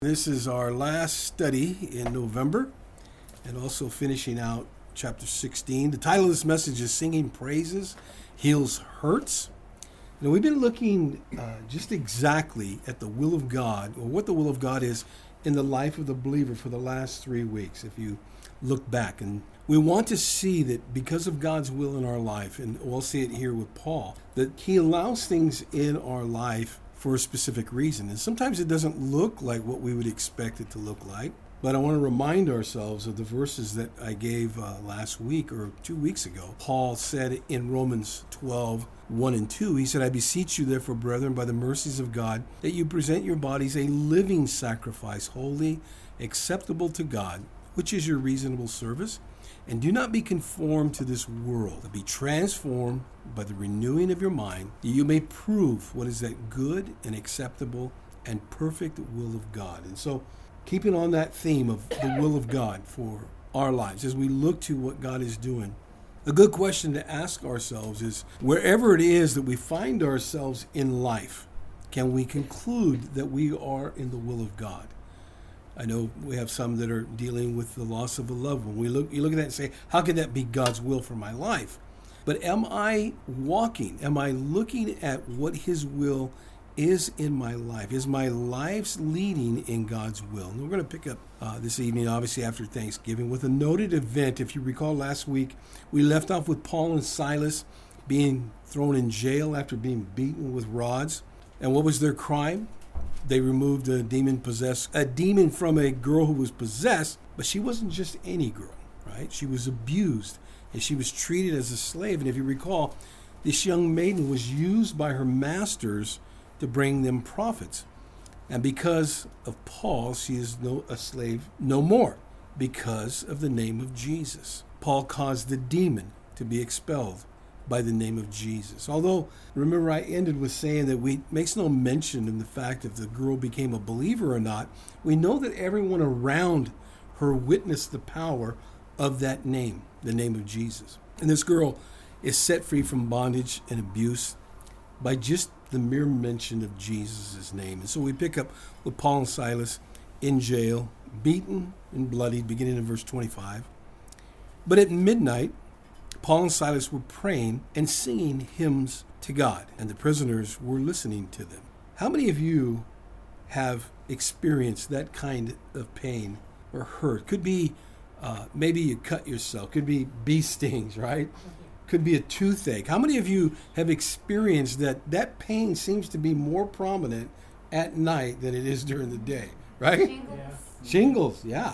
This is our last study in November and also finishing out chapter 16. The title of this message is Singing Praises Heals Hurts. Now, we've been looking just exactly at the will of God, or what the will of God is in the life of the believer for the last 3 weeks, if you look back. And we want to see that because of God's will in our life, and we'll see it here with Paul, that he allows things in our life for a specific reason. And sometimes it doesn't look like what we would expect it to look like. But I want to remind ourselves of the verses that I gave last week or 2 weeks ago. Paul said in Romans 12, 1 and 2, he said, I beseech you therefore, brethren, by the mercies of God, that you present your bodies a living sacrifice, holy, acceptable to God, which is your reasonable service. And do not be conformed to this world, but be transformed by the renewing of your mind, that you may prove what is that good and acceptable and perfect will of God. And so, keeping on that theme of the will of God for our lives, as we look to what God is doing, a good question to ask ourselves is, wherever it is that we find ourselves in life, can we conclude that we are in the will of God? I know we have some that are dealing with the loss of a loved one. You look at that and say, how can that be God's will for my life? But am I looking at what His will is in my life? Is my life's leading in God's will? And we're going to pick up this evening, obviously after Thanksgiving, with a noted event. If you recall last week, we left off with Paul and Silas being thrown in jail after being beaten with rods. And what was their crime? They removed a demon from a girl who was possessed, but she wasn't just any girl, right? She was abused, and she was treated as a slave. And if you recall, this young maiden was used by her masters to bring them profits. And because of Paul, she is a slave no more, because of the name of Jesus. Paul caused the demon to be expelled by the name of Jesus. Although, remember, I ended with saying that we makes no mention in the fact if the girl became a believer or not. We know that everyone around her witnessed the power of that name, the name of Jesus. And this girl is set free from bondage and abuse by just the mere mention of Jesus' name. And so we pick up with Paul and Silas in jail, beaten and bloodied, beginning in verse 25. But at midnight, Paul and Silas were praying and singing hymns to God, and the prisoners were listening to them. How many of you have experienced that kind of pain or hurt? Could be maybe you cut yourself. Could be bee stings, right? Could be a toothache. How many of you have experienced that pain seems to be more prominent at night than it is during the day, right? Shingles, yeah.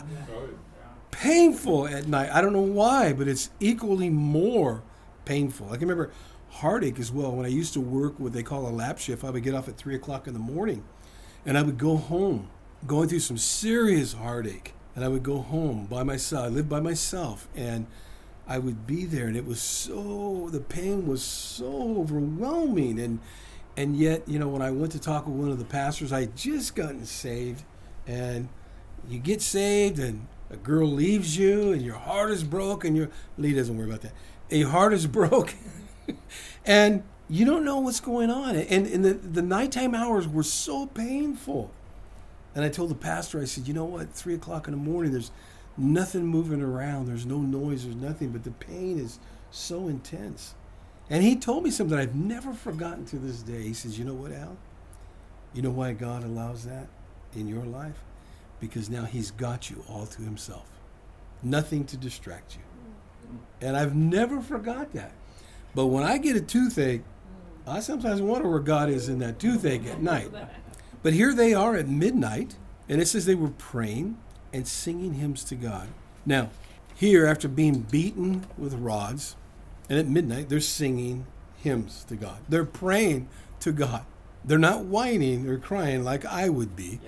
Painful at night. I don't know why, but it's equally more painful. I can remember heartache as well. When I used to work what they call a lap shift, I would get off at 3 o'clock in the morning, and I would go home going through some serious heartache. And I would go home by myself. I lived by myself, and I would be there, and the pain was so overwhelming. And yet, when I went to talk with one of the pastors, I had just gotten saved, and you get saved, and a girl leaves you, and your heart is broken. Lee doesn't worry about that. And your heart is broken, and you don't know what's going on. And the nighttime hours were so painful. And I told the pastor, I said, you know what? 3 o'clock in the morning, there's nothing moving around. There's no noise. There's nothing. But the pain is so intense. And he told me something I've never forgotten to this day. He says, you know what, Al? You know why God allows that in your life? Because now He's got you all to Himself. Nothing to distract you. And I've never forgot that. But when I get a toothache, I sometimes wonder where God is in that toothache at night. But here they are at midnight, and it says they were praying and singing hymns to God. Now, here, after being beaten with rods, and at midnight, they're singing hymns to God. They're praying to God. They're not whining or crying like I would be.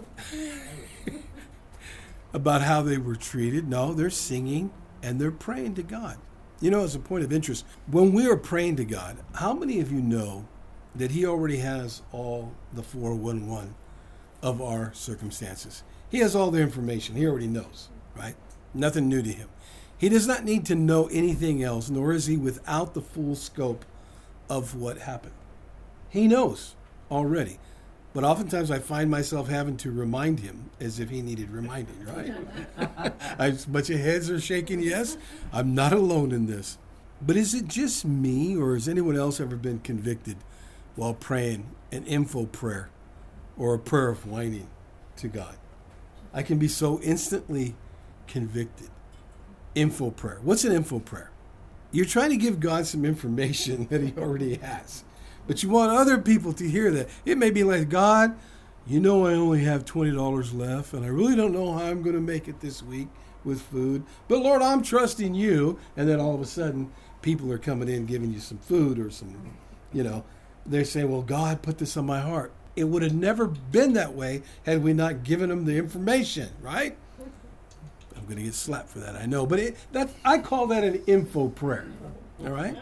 About how they were treated. No, they're singing and they're praying to God. As a point of interest, when we are praying to God, how many of you know that He already has all the 411 of our circumstances? He has all the information. He already knows, right? Nothing new to Him. He does not need to know anything else, nor is He without the full scope of what happened. He knows already. But oftentimes I find myself having to remind him as if he needed reminding, right? A bunch of heads are shaking, yes. I'm not alone in this. But is it just me, or has anyone else ever been convicted while praying an info prayer or a prayer of whining to God? I can be so instantly convicted. Info prayer. What's an info prayer? You're trying to give God some information that he already has. But you want other people to hear that. It may be like, God, you know I only have $20 left, and I really don't know how I'm going to make it this week with food. But Lord, I'm trusting you. And then all of a sudden, people are coming in giving you some food or some, they're saying, well, God put this on my heart. It would have never been that way had we not given them the information, right? I'm going to get slapped for that, I know. But I call that an info prayer, all right?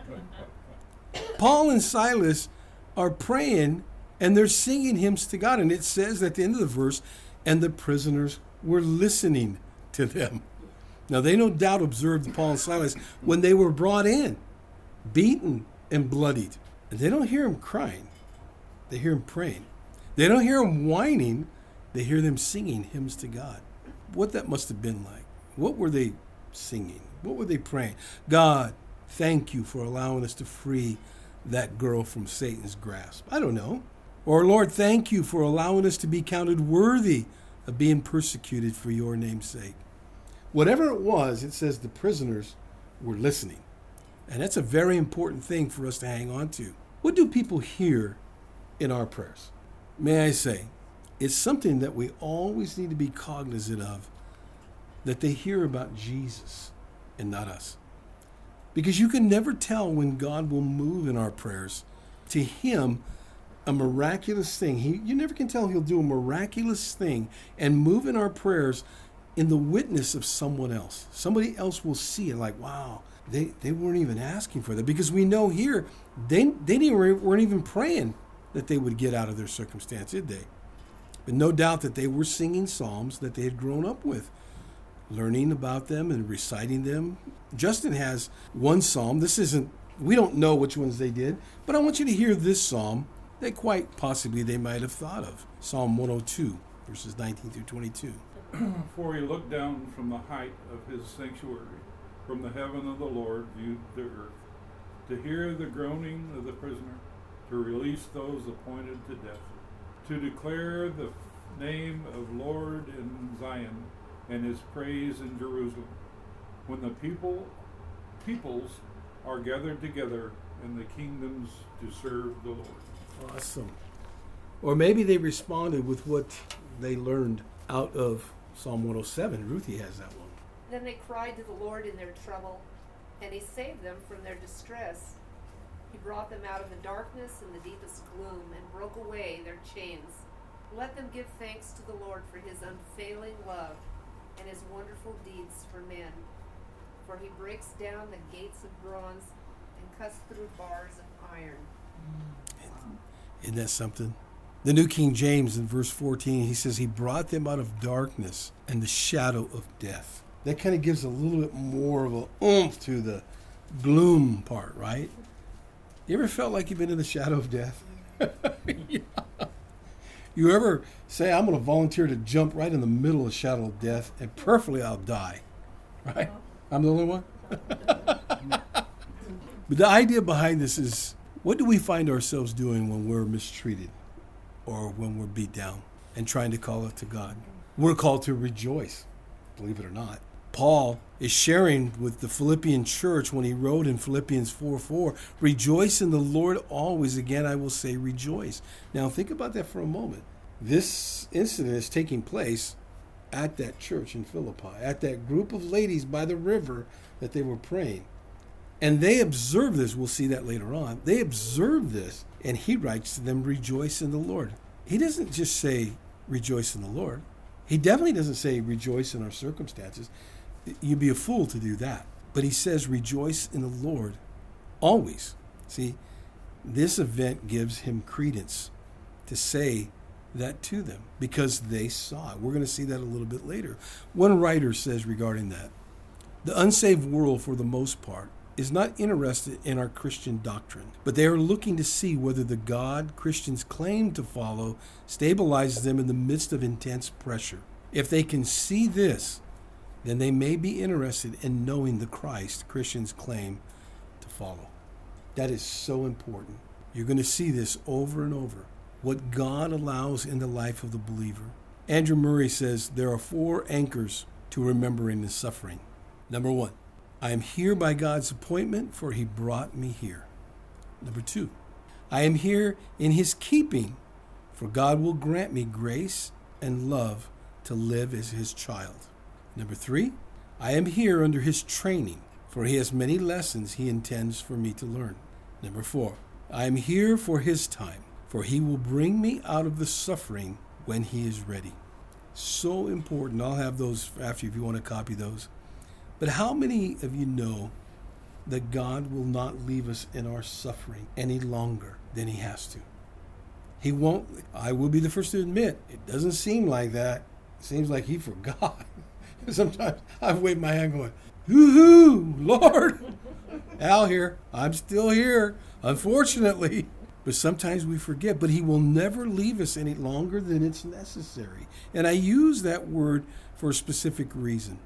Paul and Silas are praying, and they're singing hymns to God. And it says at the end of the verse, and the prisoners were listening to them. Now, they no doubt observed Paul and Silas when they were brought in, beaten and bloodied. And they don't hear them crying. They hear them praying. They don't hear them whining. They hear them singing hymns to God. What that must have been like. What were they singing? What were they praying? God, thank you for allowing us to free that girl from Satan's grasp. I don't know. Or, Lord, thank you for allowing us to be counted worthy of being persecuted for your name's sake. Whatever it was, it says the prisoners were listening. And that's a very important thing for us to hang on to. What do people hear in our prayers? May I say, it's something that we always need to be cognizant of, that they hear about Jesus and not us. Because you can never tell when God will move in our prayers. To him, a miraculous thing. You never can tell he'll do a miraculous thing and move in our prayers in the witness of someone else. Somebody else will see it like, wow, they weren't even asking for that. Because we know here, they weren't even praying that they would get out of their circumstance, did they? But no doubt that they were singing psalms that they had grown up with, learning about them and reciting them. Justin has one psalm. We don't know which ones they did, but I want you to hear this psalm that quite possibly they might have thought of. Psalm 102, verses 19 through 22. For he looked down from the height of his sanctuary, from the heaven of the Lord viewed the earth, to hear the groaning of the prisoner, to release those appointed to death, to declare the name of Lord in Zion, and his praise in Jerusalem, when the peoples are gathered together and the kingdoms to serve the Lord. Awesome. Or maybe they responded with what they learned out of Psalm 107. Ruthie has that one. Then they cried to the Lord in their trouble, and he saved them from their distress. He brought them out of the darkness and the deepest gloom and broke away their chains. Let them give thanks to the Lord for his unfailing love and his wonderful deeds for men. For he breaks down the gates of bronze and cuts through bars of iron. Isn't that something? The New King James in verse 14, he says he brought them out of darkness and the shadow of death. That kind of gives a little bit more of a oomph to the gloom part, right? You ever felt like you've been in the shadow of death? Yeah. You ever say, I'm going to volunteer to jump right in the middle of the shadow of death and preferably I'll die, right? I'm the only one? But the idea behind this is, what do we find ourselves doing when we're mistreated or when we're beat down and trying to call it to God? We're called to rejoice, believe it or not. Paul is sharing with the Philippian church when he wrote in Philippians 4:4, rejoice in the Lord always. Again, I will say rejoice. Now think about that for a moment. This incident is taking place at that church in Philippi, at that group of ladies by the river that they were praying. And they observe this. We'll see that later on. They observe this, and he writes to them, rejoice in the Lord. He doesn't just say rejoice in the Lord. He definitely doesn't say rejoice in our circumstances. You'd be a fool to do that. But he says rejoice in the Lord always. See, this event gives him credence to say that to them because they saw it. We're going to see that a little bit later. One writer says regarding that, the unsaved world, for the most part, is not interested in our Christian doctrine, but they are looking to see whether the God Christians claim to follow stabilizes them in the midst of intense pressure. If they can see this, then they may be interested in knowing the Christ Christians claim to follow. That is so important. You're going to see this over and over. What God allows in the life of the believer. Andrew Murray says there are 4 anchors to remembering the suffering. Number 1, I am here by God's appointment, for he brought me here. Number 2, I am here in his keeping, for God will grant me grace and love to live as his child. Number 3, I am here under his training, for he has many lessons he intends for me to learn. Number 4, I am here for his time, for he will bring me out of the suffering when he is ready. So important. I'll have those after if you want to copy those. But how many of you know that God will not leave us in our suffering any longer than he has to? He won't. I will be the first to admit, it doesn't seem like that. It seems like he forgot. Sometimes I've waved my hand going, woo-hoo, Lord. Al here. I'm still here, unfortunately. But sometimes we forget. But he will never leave us any longer than it's necessary. And I use that word for a specific reason.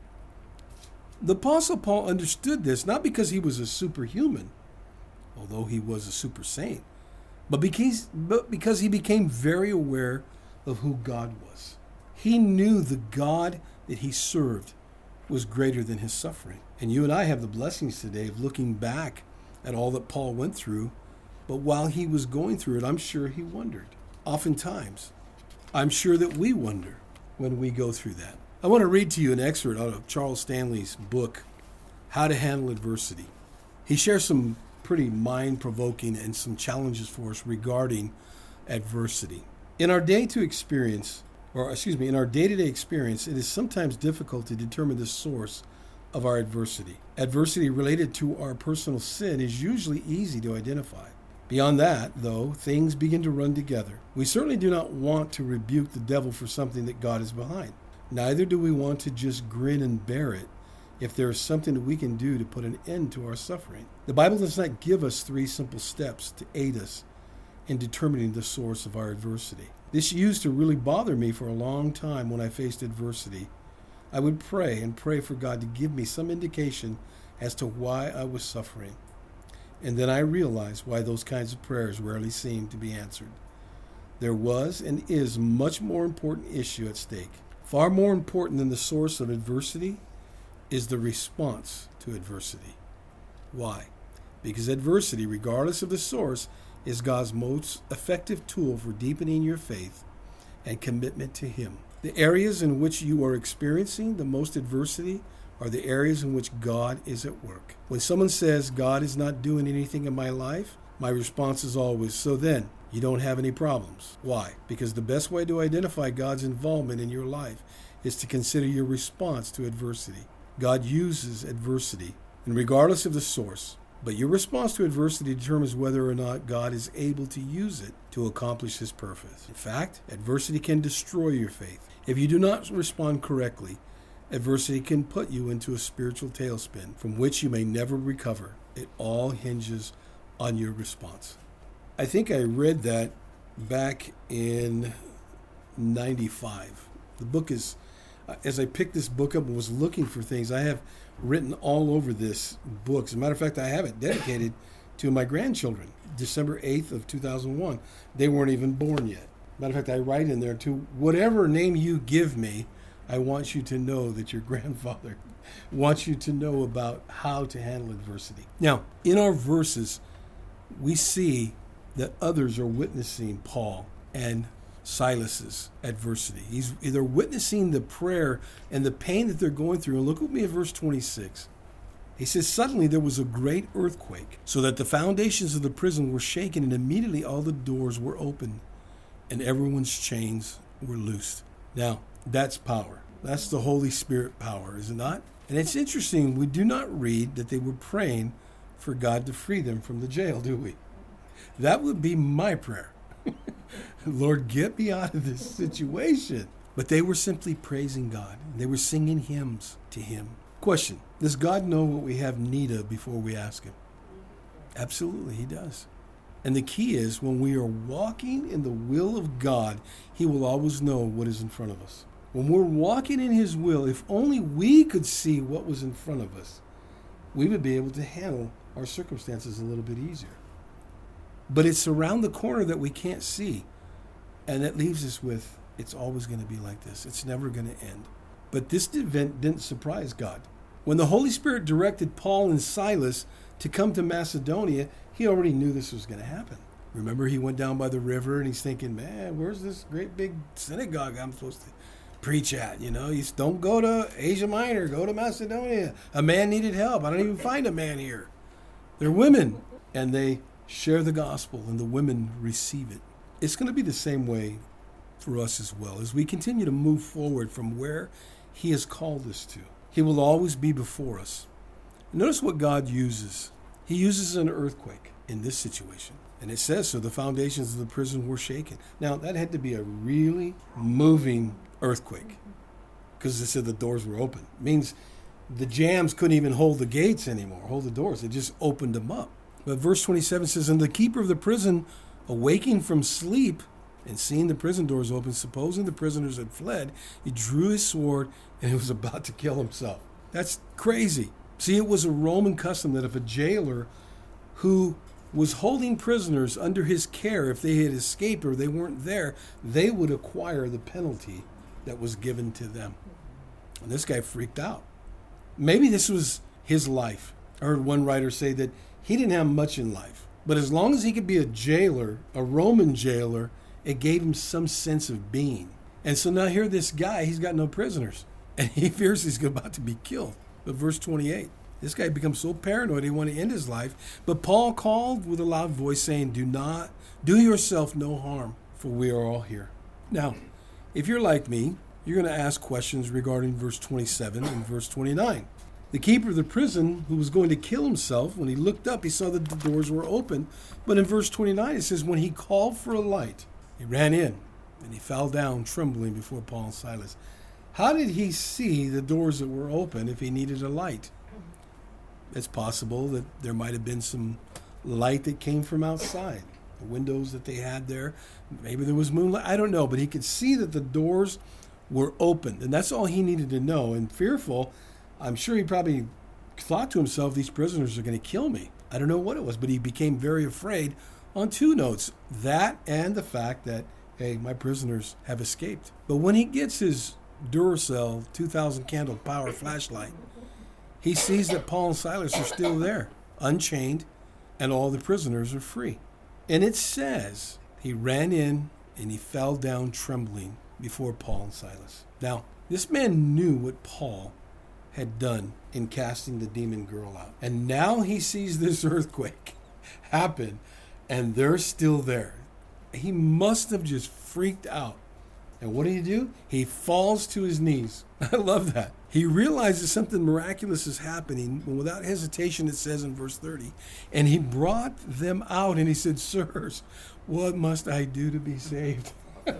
The Apostle Paul understood this, not because he was a superhuman, although he was a super saint, but because he became very aware of who God was. He knew the God that he served was greater than his suffering. And you and I have the blessings today of looking back at all that Paul went through. But while he was going through it, I'm sure he wondered. Oftentimes, I'm sure that we wonder when we go through that. I want to read to you an excerpt out of Charles Stanley's book, How to Handle Adversity. He shares some pretty mind-provoking and some challenges for us regarding adversity. In our day-to-day experience, it is sometimes difficult to determine the source of our adversity. Adversity related to our personal sin is usually easy to identify. Beyond that, though, things begin to run together. We certainly do not want to rebuke the devil for something that God is behind. Neither do we want to just grin and bear it if there is something that we can do to put an end to our suffering. The Bible does not give us 3 simple steps to aid us in determining the source of our adversity. This used to really bother me for a long time when I faced adversity. I would pray and pray for God to give me some indication as to why I was suffering. And then I realized why those kinds of prayers rarely seemed to be answered. There was and is a much more important issue at stake. Far more important than the source of adversity is the response to adversity. Why? Because adversity, regardless of the source, is God's most effective tool for deepening your faith and commitment to him. The areas in which you are experiencing the most adversity are the areas in which God is at work. When someone says, God is not doing anything in my life, my response is always, so then, you don't have any problems. Why? Because the best way to identify God's involvement in your life is to consider your response to adversity. God uses adversity, and regardless of the source, but your response to adversity determines whether or not God is able to use it to accomplish his purpose. In fact, adversity can destroy your faith. If you do not respond correctly, adversity can put you into a spiritual tailspin from which you may never recover. It all hinges on your response. I think I read that back in 95. The book is, as I picked this book up and was looking for things, I have written all over this book. As a matter of fact, I have it dedicated to my grandchildren. December 8th of 2001. They weren't even born yet. Matter of fact, I write in there, to whatever name you give me, I want you to know that your grandfather wants you to know about how to handle adversity. Now, in our verses, we see that others are witnessing Paul and Silas's adversity. They're witnessing the prayer and the pain that they're going through. And look with me at verse 26. He says, suddenly there was a great earthquake, so that the foundations of the prison were shaken, and immediately all the doors were opened, and everyone's chains were loosed. Now, that's power. That's the Holy Spirit power, is it not? And it's interesting, we do not read that they were praying for God to free them from the jail, do we? That would be my prayer. Lord, get me out of this situation. But they were simply praising God. They were singing hymns to him. Question: does God know what we have need of before we ask him? Absolutely, he does. And the key is, when we are walking in the will of God, he will always know what is in front of us. When we're walking in his will, if only we could see what was in front of us, we would be able to handle our circumstances a little bit easier. But it's around the corner that we can't see. And that leaves us with, it's always going to be like this. It's never going to end. But this event didn't surprise God. When the Holy Spirit directed Paul and Silas to come to Macedonia, he already knew this was going to happen. Remember, he went down by the river and he's thinking, man, where's this great big synagogue I'm supposed to preach at? You don't go to Asia Minor, go to Macedonia. A man needed help. I don't even find a man here. They're women. And they share the gospel and the women receive it. It's going to be the same way for us as well. As we continue to move forward from where he has called us to, he will always be before us. Notice what God uses. He uses an earthquake in this situation. And it says, so the foundations of the prison were shaken. Now, that had to be a really moving earthquake, because it said the doors were open. It means the jambs couldn't even hold the gates anymore, hold the doors. It just opened them up. But verse 27 says, and the keeper of the prison, awaking from sleep and seeing the prison doors open, supposing the prisoners had fled, he drew his sword and he was about to kill himself. That's crazy. See, it was a Roman custom that if a jailer who was holding prisoners under his care, if they had escaped or they weren't there, they would acquire the penalty that was given to them. And this guy freaked out. Maybe this was his life. I heard one writer say that he didn't have much in life, but as long as he could be a jailer, a Roman jailer, it gave him some sense of being. And so now here this guy, he's got no prisoners, and he fears he's about to be killed. But verse 28, this guy becomes so paranoid he wanted to end his life. But Paul called with a loud voice, saying, do yourself no harm, for we are all here. Now, if you're like me, you're going to ask questions regarding verse 27 and verse 29. The keeper of the prison, who was going to kill himself, when he looked up, he saw that the doors were open. But in verse 29, it says, when he called for a light, he ran in, and he fell down trembling before Paul and Silas. How did he see the doors that were open if he needed a light? It's possible that there might have been some light that came from outside, the windows that they had there. Maybe there was moonlight. I don't know, but he could see that the doors were open, and that's all he needed to know. And fearful, I'm sure he probably thought to himself, these prisoners are going to kill me. I don't know what it was, but he became very afraid on two notes, that and the fact that, hey, my prisoners have escaped. But when he gets his Duracell 2,000 candle power flashlight, he sees that Paul and Silas are still there, unchained, and all the prisoners are free. And it says he ran in and he fell down trembling before Paul and Silas. Now, this man knew what Paul had done in casting the demon girl out. And now he sees this earthquake happen, and they're still there. He must have just freaked out. And what do? He falls to his knees. I love that. He realizes something miraculous is happening, and without hesitation, it says in verse 30, and he brought them out, and he said, sirs, what must I do to be saved?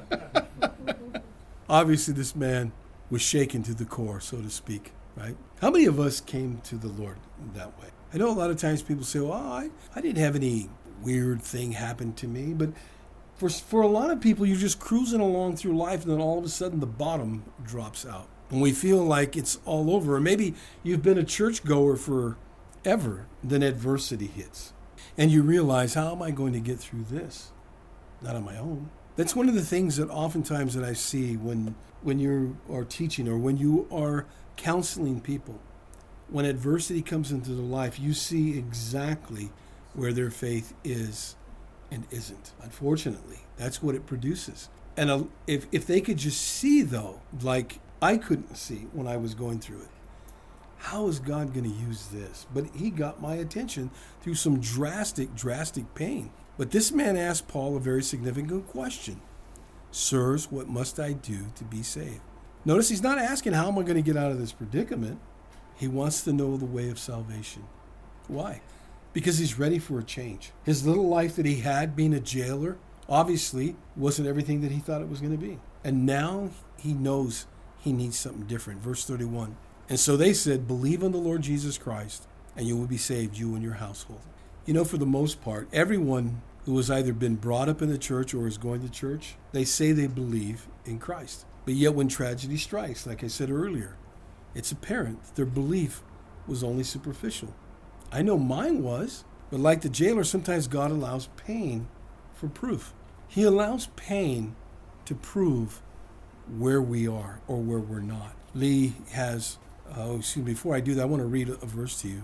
Obviously, this man was shaken to the core, so to speak, right? How many of us came to the Lord that way? I know a lot of times people say, well, I didn't have any weird thing happen to me, but for a lot of people, you're just cruising along through life, and then all of a sudden the bottom drops out. And we feel like it's all over. Or maybe you've been a churchgoer forever, then adversity hits. And you realize, how am I going to get through this? Not on my own. That's one of the things that oftentimes that I see when you are teaching or when you are counseling people. When adversity comes into their life, you see exactly where their faith is and isn't. Unfortunately, that's what it produces. And if they could just see, though, like I couldn't see when I was going through it, how is God going to use this? But he got my attention through some drastic pain. But this man asked Paul a very significant question. Sirs, what must I do to be saved? Notice he's not asking, how am I going to get out of this predicament? He wants to know the way of salvation. Why? Because he's ready for a change. His little life that he had being a jailer obviously wasn't everything that he thought it was going to be. And now he knows he needs something different. Verse 31. And so they said, believe on the Lord Jesus Christ, and you will be saved, you and your household. You know, for the most part, everyone who has either been brought up in the church or is going to church, they say they believe in Christ. But yet when tragedy strikes, like I said earlier, it's apparent their belief was only superficial. I know mine was, but like the jailer, sometimes God allows pain for proof. He allows pain to prove where we are or where we're not. Lee has, before I do that, I want to read a verse to you.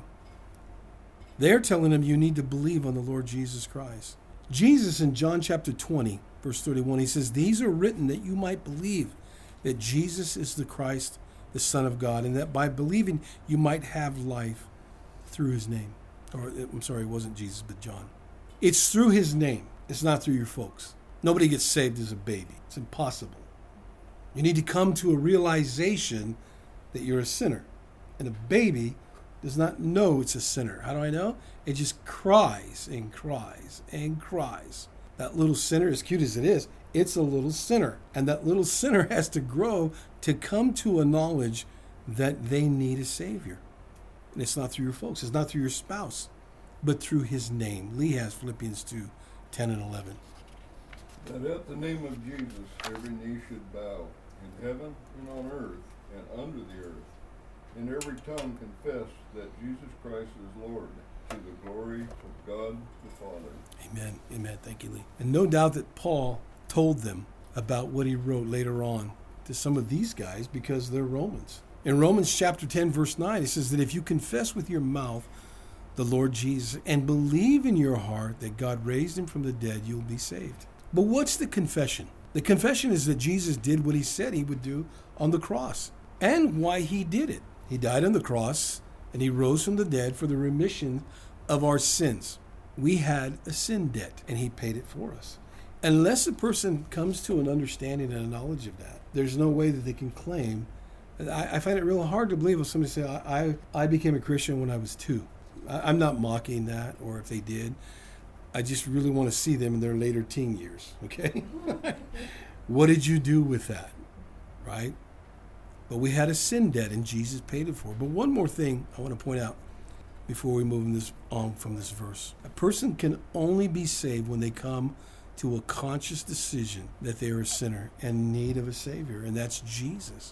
They're telling him you need to believe on the Lord Jesus Christ. Jesus in John chapter 20, verse 31, he says, these are written that you might believe that Jesus is the Christ, the Son of God, and that by believing you might have life through his name. Or, I'm sorry, it wasn't Jesus, but John. It's through his name. It's not through your folks. Nobody gets saved as a baby. It's impossible. You need to come to a realization that you're a sinner. And a baby does not know it's a sinner. How do I know? It just cries and cries and cries. That little sinner, as cute as it is, it's a little sinner. And that little sinner has to grow to come to a knowledge that they need a Savior. And it's not through your folks. It's not through your spouse, but through his name. Lee has Philippians 2, 10 and 11. That at the name of Jesus every knee should bow, in heaven and on earth and under the earth, and every tongue confess that Jesus Christ is Lord, to the glory of God the Father. Amen. Amen. Thank you, Lee. And no doubt that Paul told them about what he wrote later on to some of these guys because they're Romans. In Romans chapter 10, verse 9, it says that if you confess with your mouth the Lord Jesus and believe in your heart that God raised him from the dead, you'll be saved. But what's the confession? The confession is that Jesus did what he said he would do on the cross and why he did it. He died on the cross and he rose from the dead for the remission of our sins. We had a sin debt and he paid it for us. Unless a person comes to an understanding and a knowledge of that, there's no way that they can claim. I find it real hard to believe if somebody say, I became a Christian when I was 2. I'm not mocking that, or if they did. I just really want to see them in their later teen years, okay? What did you do with that, right? But we had a sin debt, and Jesus paid it for. But one more thing I want to point out before we move on from this verse. A person can only be saved when they come to a conscious decision that they are a sinner and in need of a Savior, and that's Jesus.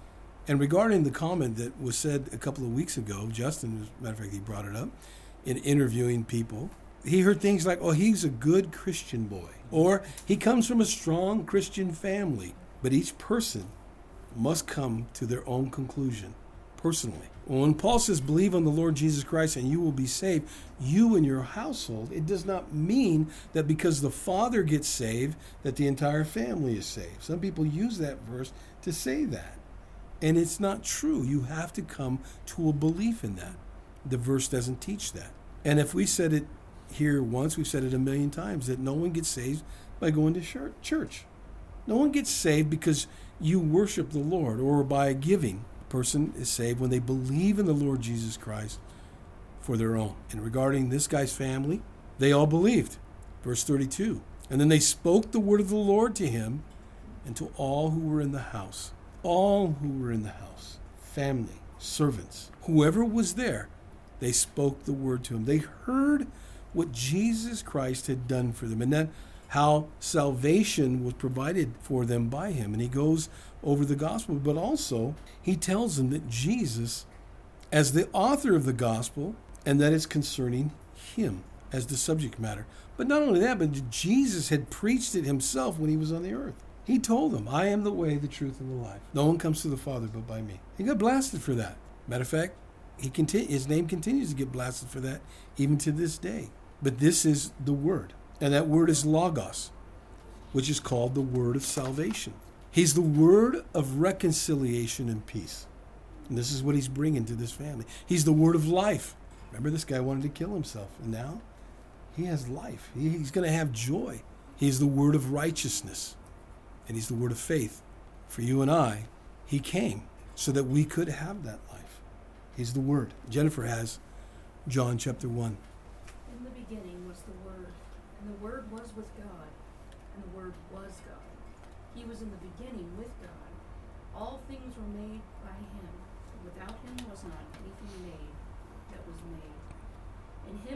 And regarding the comment that was said a couple of weeks ago, Justin, as a matter of fact, he brought it up, in interviewing people, he heard things like, oh, he's a good Christian boy, or he comes from a strong Christian family. But each person must come to their own conclusion personally. When Paul says, believe on the Lord Jesus Christ and you will be saved, you and your household, it does not mean that because the father gets saved, that the entire family is saved. Some people use that verse to say that. And it's not true. You have to come to a belief in that. The verse doesn't teach that. And if we said it here once, we've said it a million times, that no one gets saved by going to church. No one gets saved because you worship the Lord or by giving. A person is saved when they believe in the Lord Jesus Christ for their own. And regarding this guy's family, they all believed. Verse 32. And then they spoke the word of the Lord to him and to all who were in the house. All who were in the house, family, servants, whoever was there, they spoke the word to him. They heard what Jesus Christ had done for them and then how salvation was provided for them by him. And he goes over the gospel, but also he tells them that Jesus, as the author of the gospel, and that it's concerning him as the subject matter. But not only that, but Jesus had preached it himself when he was on the earth. He told them, I am the way, the truth, and the life. No one comes to the Father but by me. He got blasted for that. Matter of fact, his name continues to get blasted for that even to this day. But this is the word. And that word is logos, which is called the word of salvation. He's the word of reconciliation and peace. And this is what he's bringing to this family. He's the word of life. Remember, this guy wanted to kill himself. And now he has life. He's going to have joy. He's the word of righteousness. And he's the word of faith. For you and I, he came so that we could have that life. He's the word. Jennifer has John chapter 1. In the beginning was the Word, and the Word was with God, and the Word was God. He was in the beginning with God. All things were made by him. Without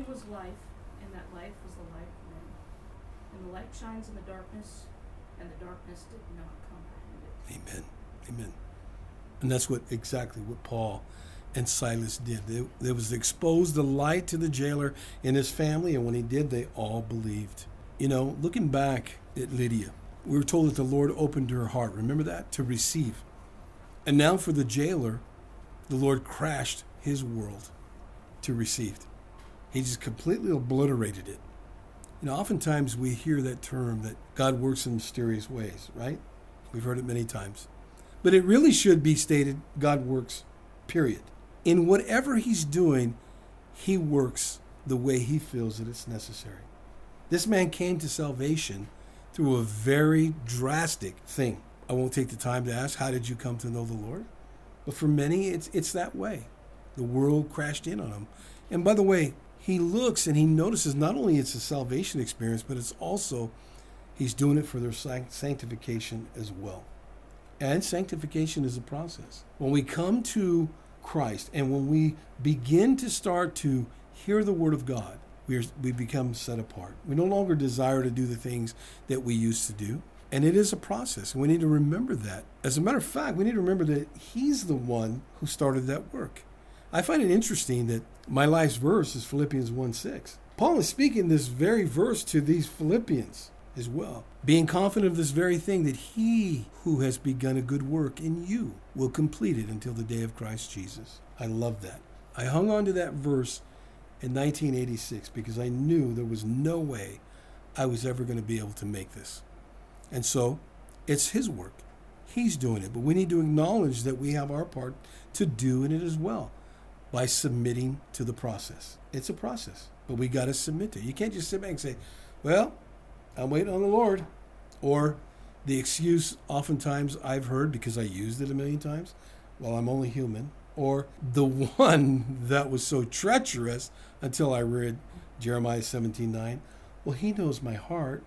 him was life, and that life was the light of men. And the light shines in the darkness, and the darkness did not comprehend it. Amen. Amen. And that's exactly what Paul and Silas did. They was exposed the light to the jailer and his family, and when he did, they all believed. You know, looking back at Lydia, we were told that the Lord opened her heart. Remember that? To receive. And now for the jailer, the Lord crashed his world to receive. He just completely obliterated it. You know, oftentimes we hear that term that God works in mysterious ways, right? We've heard it many times. But it really should be stated, God works, period. In whatever he's doing, he works the way he feels that it's necessary. This man came to salvation through a very drastic thing. I won't take the time to ask, how did you come to know the Lord? But for many, it's that way. The world crashed in on him. And by the way, he looks and he notices not only it's a salvation experience, but it's also, he's doing it for their sanctification as well. And sanctification is a process. When we come to Christ and when we begin to start to hear the word of God, we become set apart. We no longer desire to do the things that we used to do. And it is a process. And we need to remember that. As a matter of fact, we need to remember that he's the one who started that work. I find it interesting that my life's verse is Philippians 1:6. Paul is speaking this very verse to these Philippians as well, being confident of this very thing, that he who has begun a good work in you will complete it until the day of Christ Jesus. I love that. I hung on to that verse in 1986 because I knew there was no way I was ever going to be able to make this. And so it's his work. He's doing it. But we need to acknowledge that we have our part to do in it as well by submitting to the process. It's a process, but we got to submit to it. You can't just sit back and say, well, I'm waiting on the Lord. Or the excuse oftentimes I've heard, because I used it a million times, well, I'm only human. Or the one that was so treacherous until I read Jeremiah 17:9. Well, he knows my heart.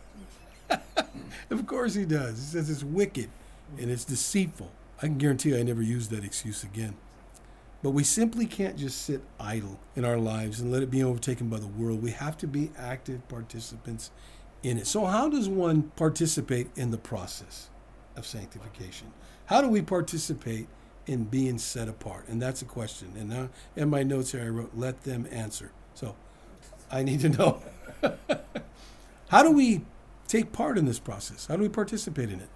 Of course he does. He says it's wicked and it's deceitful. I can guarantee you I never use that excuse again. But we simply can't just sit idle in our lives and let it be overtaken by the world. We have to be active participants in it. So how does one participate in the process of sanctification? How do we participate in being set apart? And that's a question. And now in my notes here I wrote, let them answer. So I need to know. How do we take part in this process? How do we participate in it?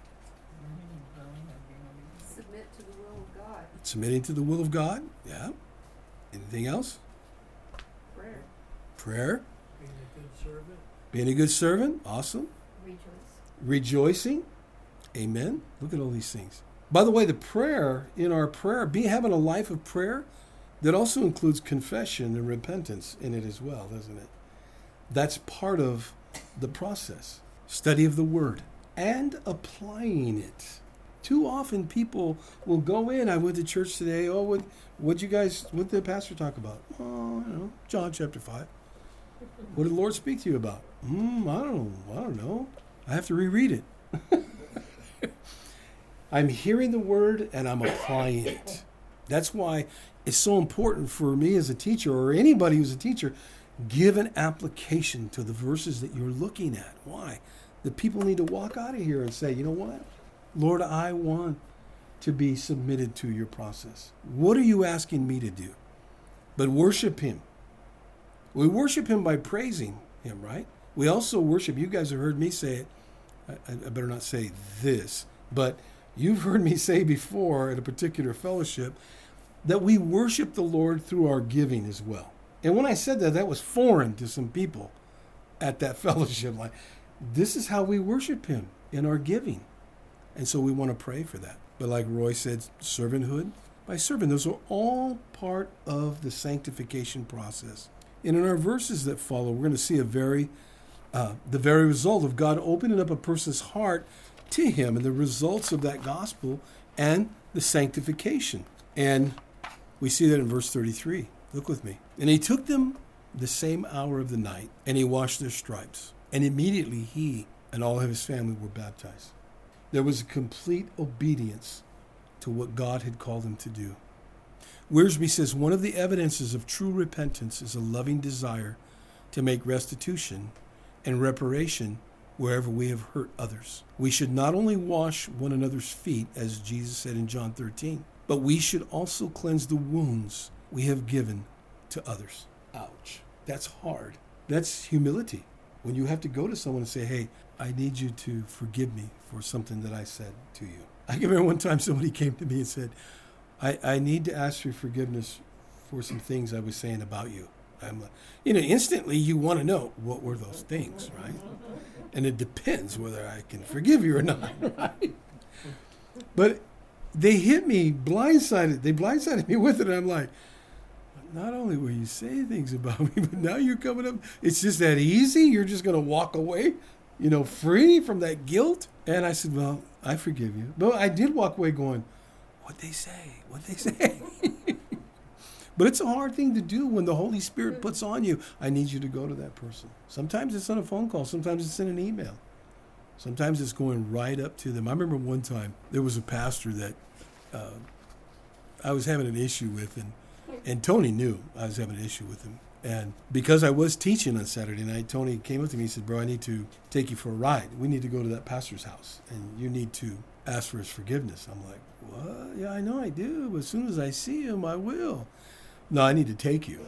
Submit to the will of God. Submitting to the will of God. Yeah. Anything else? Prayer. Prayer. Being a good servant. Being a good servant. Awesome. Rejoice. Rejoicing. Amen. Look at all these things. By the way, the prayer, in our prayer, having a life of prayer, that also includes confession and repentance in it as well, doesn't it? That's part of the process. Study of the Word and applying it. Too often people will go in, I went to church today, what did the pastor talk about? Oh, John chapter 5. What did the Lord speak to you about? I don't know. I have to reread it. I'm hearing the word and I'm applying it. That's why it's so important for me as a teacher, or anybody who's a teacher, give an application to the verses that you're looking at. Why? The people need to walk out of here and say, you know what? Lord, I want to be submitted to your process. What are you asking me to do? But worship him. We worship him by praising him, right? We also worship, you guys have heard me say it, I better not say this, but you've heard me say before at a particular fellowship that we worship the Lord through our giving as well. And when I said that, that was foreign to some people at that fellowship. Like, this is how we worship him, in our giving. And so we want to pray for that. But like Roy said, servanthood, by serving, those are all part of the sanctification process. And in our verses that follow, we're going to see the very result of God opening up a person's heart to him and the results of that gospel and the sanctification. And we see that in verse 33. Look with me. And he took them the same hour of the night, and he washed their stripes. And immediately he and all of his family were baptized. There was a complete obedience to what God had called him to do. Wiersbe says, one of the evidences of true repentance is a loving desire to make restitution and reparation wherever we have hurt others. We should not only wash one another's feet, as Jesus said in John 13, but we should also cleanse the wounds we have given to others. Ouch. That's hard. That's humility. When you have to go to someone and say, hey, I need you to forgive me for something that I said to you. I can remember one time somebody came to me and said, I need to ask for forgiveness for some things I was saying about you. I'm like, instantly you want to know what were those things, right? And it depends whether I can forgive you or not, right? But they hit me blindsided. They blindsided me with it. And I'm like, not only will you say things about me, but now you're coming up. It's just that easy. You're just going to walk away, free from that guilt. And I said, well, I forgive you. But I did walk away going, what'd they say? But it's a hard thing to do when the Holy Spirit puts on you. I need you to go to that person. Sometimes it's on a phone call. Sometimes it's in an email. Sometimes it's going right up to them. I remember one time there was a pastor that I was having an issue with, and Tony knew I was having an issue with him. And because I was teaching on Saturday night, Tony came up to me and said, bro, I need to take you for a ride. We need to go to that pastor's house, and you need to ask for his forgiveness. I'm like, what? Yeah, I know I do. But as soon as I see him, I will. No, I need to take you.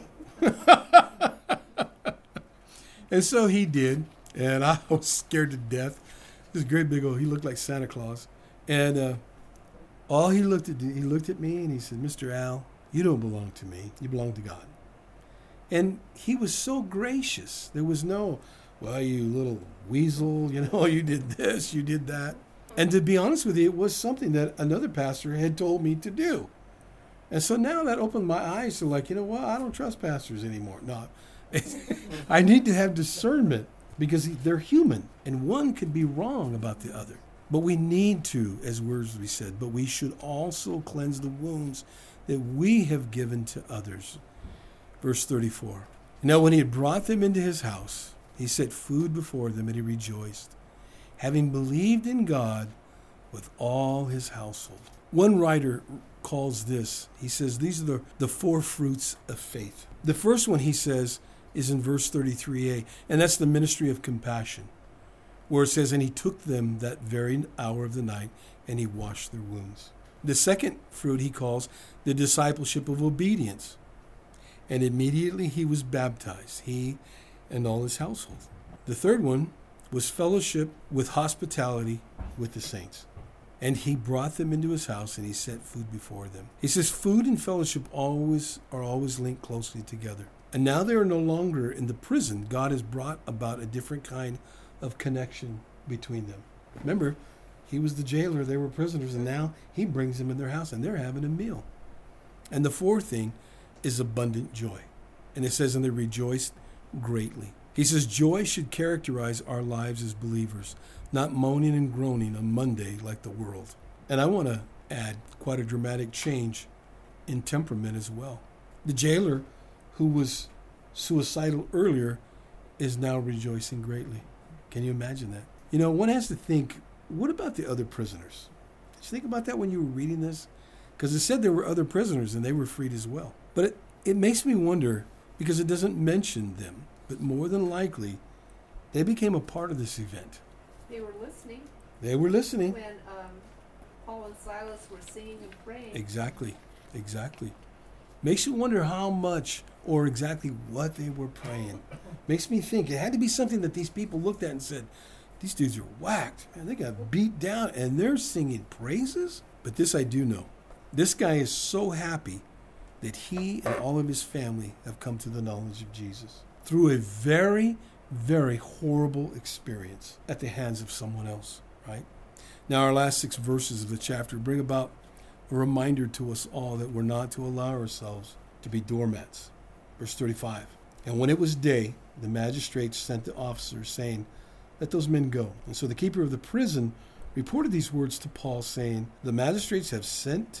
And so he did, and I was scared to death. This great big old, he looked like Santa Claus. And all he looked at me and he said, Mr. Al, you don't belong to me. You belong to God. And he was so gracious. There was no, well, you little weasel, you did this, you did that. And to be honest with you, it was something that another pastor had told me to do. And so now that opened my eyes to I don't trust pastors anymore. No, I need to have discernment because they're human and one could be wrong about the other. But we need to, as Wiersbe said, but we should also cleanse the wounds that we have given to others. Verse 34. Now when he had brought them into his house, he set food before them and he rejoiced, having believed in God with all his household. One writer calls this, he says, these are the four fruits of faith. The first one, he says, is in verse 33a, and that's the ministry of compassion, where it says, and he took them that very hour of the night, and he washed their wounds. The second fruit he calls the discipleship of obedience, and immediately he was baptized, he and all his household. The third one was fellowship with hospitality with the saints. And he brought them into his house and he set food before them. He says food and fellowship are always linked closely together. And now they are no longer in the prison. God has brought about a different kind of connection between them. Remember, he was the jailer, they were prisoners, and now he brings them in their house and they're having a meal. And the fourth thing is abundant joy. And it says, and they rejoiced greatly. He says joy should characterize our lives as believers, not moaning and groaning on Monday like the world. And I want to add quite a dramatic change in temperament as well. The jailer who was suicidal earlier is now rejoicing greatly. Can you imagine that? One has to think, what about the other prisoners? Did you think about that when you were reading this? Because it said there were other prisoners and they were freed as well. But it makes me wonder, because it doesn't mention them, but more than likely, they became a part of this event. They were listening. They were listening. When Paul and Silas were singing and praying. Exactly. Makes you wonder how much or exactly what they were praying. Makes me think it had to be something that these people looked at and said, these dudes are whacked. Man, they got beat down and they're singing praises. But this I do know. This guy is so happy that he and all of his family have come to the knowledge of Jesus through a very, very horrible experience at the hands of someone else, right? Now, our last 6 verses of the chapter bring about a reminder to us all that we're not to allow ourselves to be doormats. Verse 35. And when it was day, the magistrates sent the officers, saying, let those men go. And so the keeper of the prison reported these words to Paul, saying, the magistrates have sent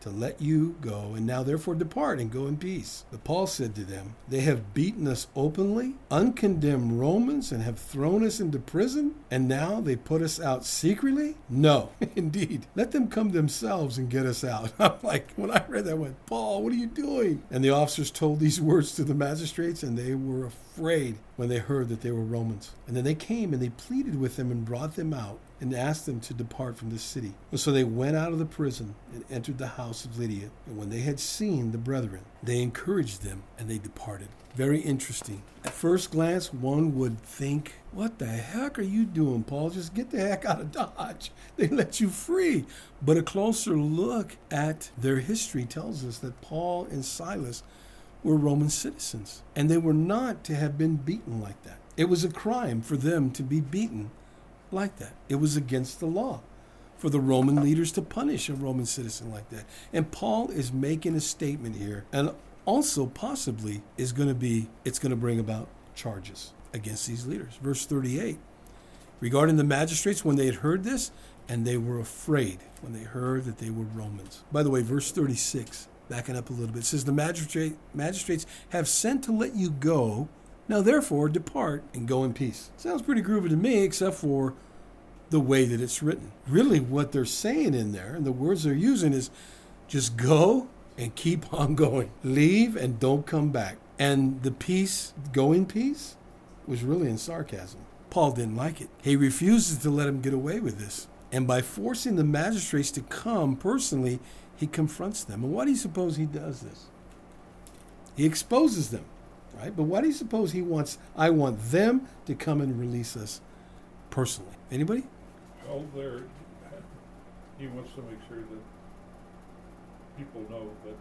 to let you go, and now therefore depart and go in peace. But Paul said to them, they have beaten us openly, uncondemned Romans, and have thrown us into prison, and now they put us out secretly? No, indeed. Let them come themselves and get us out. I'm like, when I read that, I went, Paul, what are you doing? And the officers told these words to the magistrates, and they were afraid when they heard that they were Romans. And then they came and they pleaded with them and brought them out and asked them to depart from the city. And so they went out of the prison and entered the house of Lydia. And when they had seen the brethren, they encouraged them and they departed. Very interesting. At first glance, one would think, what the heck are you doing, Paul? Just get the heck out of Dodge. They let you free. But a closer look at their history tells us that Paul and Silas were Roman citizens. And they were not to have been beaten like that. It was a crime for them to be beaten like that. It was against the law for the Roman leaders to punish a Roman citizen like that. And Paul is making a statement here, and also possibly it's going to bring about charges against these leaders. Verse 38, regarding the magistrates, when they had heard this, and they were afraid when they heard that they were Romans. By the way, verse 36, backing up a little bit, it says, the magistrates have sent to let you go. Now, therefore, depart and go in peace. Sounds pretty groovy to me, except for the way that it's written. Really, what they're saying in there, and the words they're using is just go and keep on going. Leave and don't come back. And the peace, go in peace, was really in sarcasm. Paul didn't like it. He refuses to let him get away with this. And by forcing the magistrates to come personally, he confronts them. And why do you suppose he does this? He exposes them. Right? But why do you suppose I want them to come and release us personally? Anybody? Well, he wants to make sure that people know that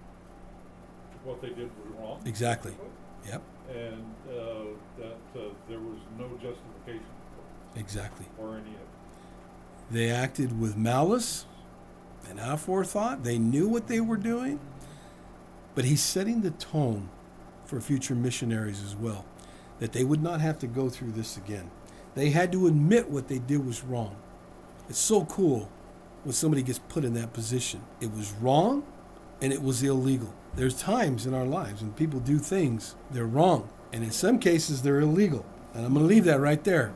what they did was wrong. Exactly. Yep. And that there was no justification for it. Exactly. Or any of it. They acted with malice and aforethought. They knew what they were doing. But he's setting the tone for future missionaries as well, that they would not have to go through this again. They had to admit what they did was wrong. It's so cool when somebody gets put in that position. It was wrong and it was illegal. There's times in our lives when people do things, they're wrong, and in some cases they're illegal. And I'm going to leave that right there.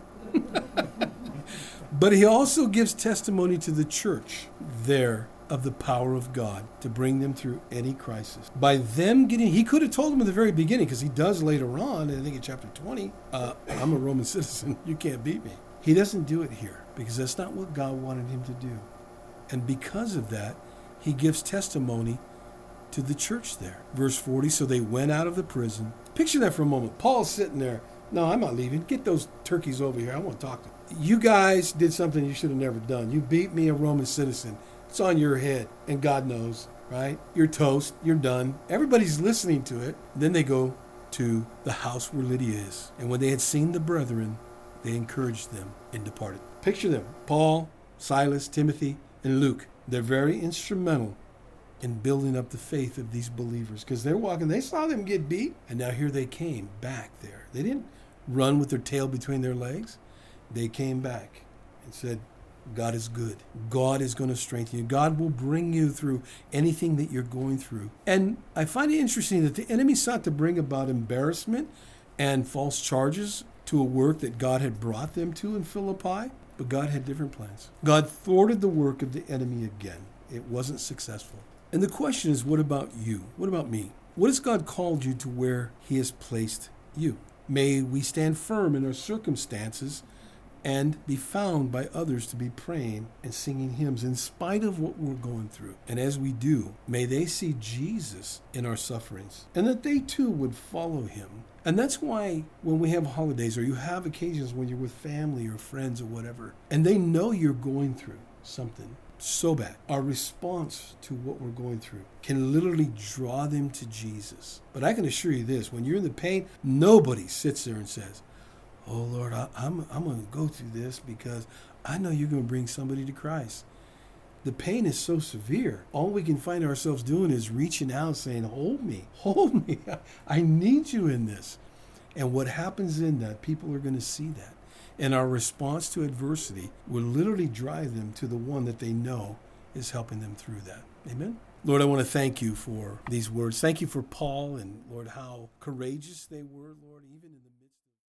But he also gives testimony to the church there of the power of God to bring them through any crisis. By them he could have told them at the very beginning, because he does later on, I think in chapter 20, I'm a Roman citizen, you can't beat me. He doesn't do it here, because that's not what God wanted him to do. And because of that, he gives testimony to the church there. Verse 40, so they went out of the prison. Picture that for a moment. Paul's sitting there, no, I'm not leaving. Get those turkeys over here. I want to talk to them. You guys did something you should have never done. You beat me, a Roman citizen. It's on your head, and God knows, right? You're toast. You're done. Everybody's listening to it. Then they go to the house where Lydia is. And when they had seen the brethren, they encouraged them and departed. Picture them. Paul, Silas, Timothy, and Luke. They're very instrumental in building up the faith of these believers, because they're walking. They saw them get beat, and now here they came back there. They didn't run with their tail between their legs. They came back and said, God is good. God is going to strengthen you. God will bring you through anything that you're going through. And I find it interesting that the enemy sought to bring about embarrassment and false charges to a work that God had brought them to in Philippi, but God had different plans. God thwarted the work of the enemy again. It wasn't successful. And the question is, what about you? What about me? What has God called you to where he has placed you? May we stand firm in our circumstances and be found by others to be praying and singing hymns in spite of what we're going through. And as we do, may they see Jesus in our sufferings, and that they too would follow him. And that's why when we have holidays, or you have occasions when you're with family or friends or whatever, and they know you're going through something so bad, our response to what we're going through can literally draw them to Jesus. But I can assure you this, when you're in the pain, nobody sits there and says, oh, Lord, I'm going to go through this because I know you're going to bring somebody to Christ. The pain is so severe. All we can find ourselves doing is reaching out saying, hold me. I need you in this. And what happens in that, people are going to see that. And our response to adversity will literally drive them to the one that they know is helping them through that. Amen? Lord, I want to thank you for these words. Thank you for Paul and, Lord, how courageous they were, Lord, even in the